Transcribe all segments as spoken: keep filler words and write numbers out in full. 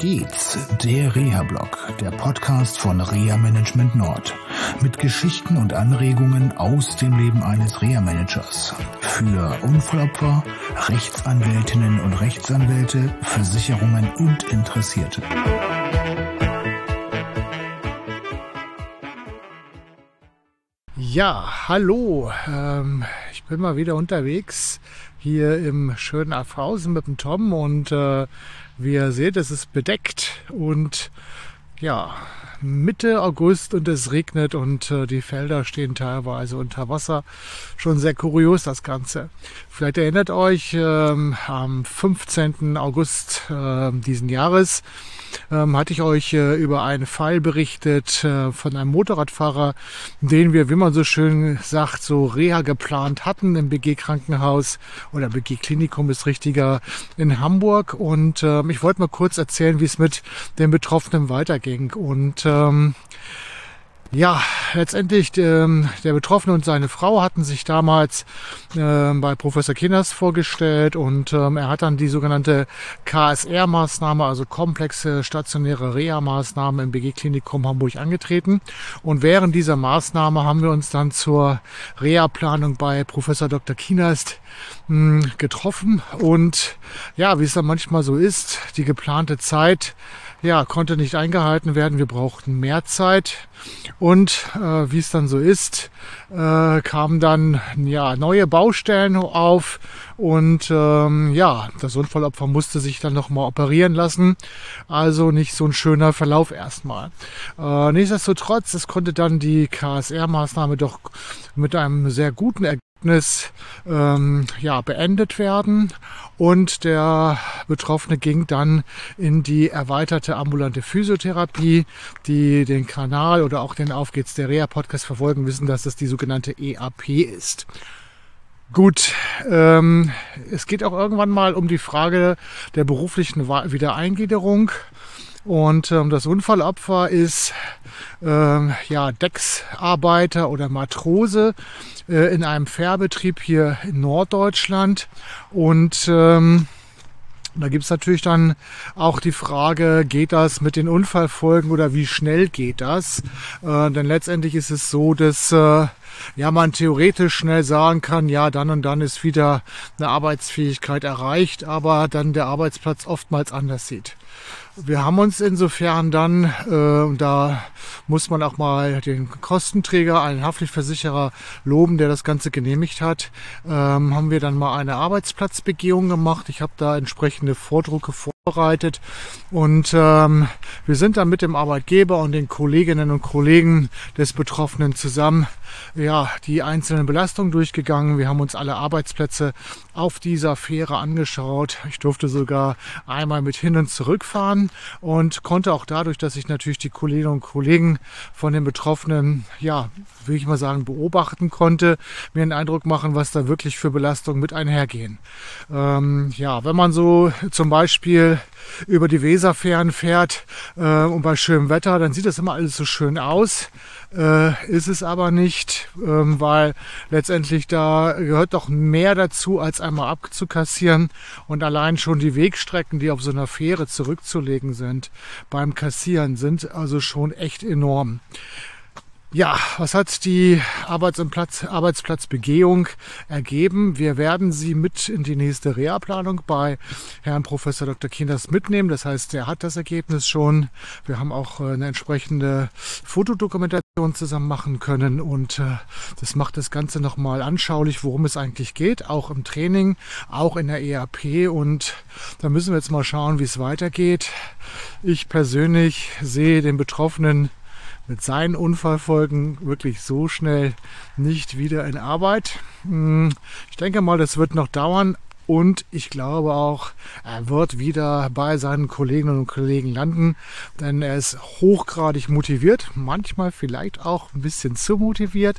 geht's? Der Reha-Blog, der Podcast von Reha Management Nord. Mit Geschichten und Anregungen aus dem Leben eines Reha-Managers. Für Unfallopfer, Rechtsanwältinnen und Rechtsanwälte, Versicherungen und Interessierte. Ja, hallo. Ähm, ich bin mal wieder unterwegs hier im schönen Afhausen mit dem Tom und äh, wie ihr seht, es ist bedeckt und ja, Mitte August und es regnet und äh, die Felder stehen teilweise unter Wasser. Schon sehr kurios das Ganze. Vielleicht erinnert euch, ähm, am fünfzehnten August äh, diesen Jahres ähm, hatte ich euch äh, über einen Fall berichtet äh, von einem Motorradfahrer, den wir, wie man so schön sagt, so Reha geplant hatten im B G-Krankenhaus oder B G-Klinikum ist richtiger in Hamburg. Und äh, ich wollte mal kurz erzählen, wie es mit den Betroffenen weiterging. Und ähm, ja, letztendlich ähm, der Betroffene und seine Frau hatten sich damals äh, bei Professor Kinners vorgestellt und ähm, er hat dann die sogenannte K S R-Maßnahme, also komplexe stationäre Reha-Maßnahme im B G-Klinikum Hamburg angetreten. Und während dieser Maßnahme haben wir uns dann zur Reha-Planung bei Professor Doktor Kinners mh, getroffen. Und ja, wie es dann manchmal so ist, die geplante Zeit ja, konnte nicht eingehalten werden. Wir brauchten mehr Zeit. Und äh, wie es dann so ist, äh, kamen dann ja neue Baustellen auf und ähm, ja, das Unfallopfer musste sich dann nochmal operieren lassen. Also nicht so ein schöner Verlauf erstmal. Äh, nichtsdestotrotz, es konnte dann die K S R-Maßnahme doch mit einem sehr guten Ergebnis ähm, ja, beendet werden. Und der Betroffene ging dann in die erweiterte ambulante Physiotherapie, die den Kanal oder auch den Auf geht's der Reha-Podcast verfolgen, wissen, dass das die sogenannte E A P ist. Gut, ähm, es geht auch irgendwann mal um die Frage der beruflichen Wiedereingliederung. Und ähm, das Unfallopfer ist ähm, ja, Decksarbeiter oder Matrose äh, in einem Fährbetrieb hier in Norddeutschland. Und ähm, da gibt es natürlich dann auch die Frage, geht das mit den Unfallfolgen oder wie schnell geht das? Äh, denn letztendlich ist es so, dass äh, ja, man theoretisch schnell sagen kann, ja, dann und dann ist wieder eine Arbeitsfähigkeit erreicht, aber dann der Arbeitsplatz oftmals anders sieht. Wir haben uns insofern dann, äh, da muss man auch mal den Kostenträger, einen Haftpflichtversicherer loben, der das Ganze genehmigt hat, ähm, haben wir dann mal eine Arbeitsplatzbegehung gemacht. Ich habe da entsprechende Vordrucke vorbereitet und ähm, wir sind dann mit dem Arbeitgeber und den Kolleginnen und Kollegen des Betroffenen zusammen ja, die einzelnen Belastungen durchgegangen. Wir haben uns alle Arbeitsplätze auf dieser Fähre angeschaut. Ich durfte sogar einmal mit hin und zurück fahren und konnte auch dadurch, dass ich natürlich die Kolleginnen und Kollegen von den Betroffenen, ja, will ich mal sagen, beobachten konnte, mir einen Eindruck machen, was da wirklich für Belastungen mit einhergehen. Ähm, ja, wenn man so zum Beispiel über die Weserfähren fährt äh, und bei schönem Wetter, dann sieht das immer alles so schön aus. Äh, ist es aber nicht, ähm, weil letztendlich da gehört doch mehr dazu, als einmal abzukassieren und allein schon die Wegstrecken, die auf so einer Fähre zurückzulegen sind, beim Kassieren sind also schon echt enorm. Ja, was hat die Arbeits- und Platz, Arbeitsplatzbegehung ergeben? Wir werden sie mit in die nächste Reha-Planung bei Herrn Professor Doktor Kinners mitnehmen. Das heißt, er hat das Ergebnis schon. Wir haben auch eine entsprechende Fotodokumentation zusammen machen können und äh, das macht das Ganze nochmal anschaulich, worum es eigentlich geht, auch im Training, auch in der E A P und da müssen wir jetzt mal schauen, wie es weitergeht. Ich persönlich sehe den Betroffenen mit seinen Unfallfolgen wirklich so schnell nicht wieder in Arbeit. Ich denke mal, das wird noch dauern und ich glaube auch, er wird wieder bei seinen Kolleginnen und Kollegen landen, denn er ist hochgradig motiviert, manchmal vielleicht auch ein bisschen zu motiviert.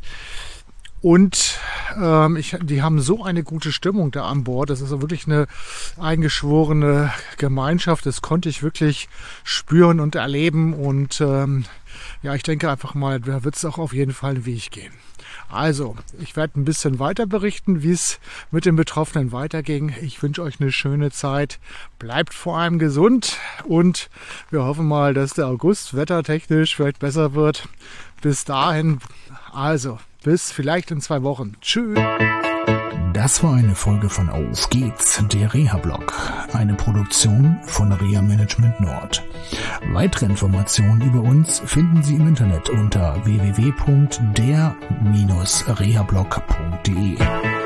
Und ähm, ich, die haben so eine gute Stimmung da an Bord. Das ist wirklich eine eingeschworene Gemeinschaft. Das konnte ich wirklich spüren und erleben. Und ähm, ja, ich denke einfach mal, da wird es auch auf jeden Fall einen Weg gehen. Also, ich werde ein bisschen weiter berichten, wie es mit den Betroffenen weiterging. Ich wünsche euch eine schöne Zeit. Bleibt vor allem gesund und wir hoffen mal, dass der August wettertechnisch vielleicht besser wird. Bis dahin, also, bis vielleicht in zwei Wochen. Tschüss. Das war eine Folge von Auf geht's, der Reha-Blog, eine Produktion von Reha Management Nord. Weitere Informationen über uns finden Sie im Internet unter w w w punkt der Bindestrich rehablog punkt de.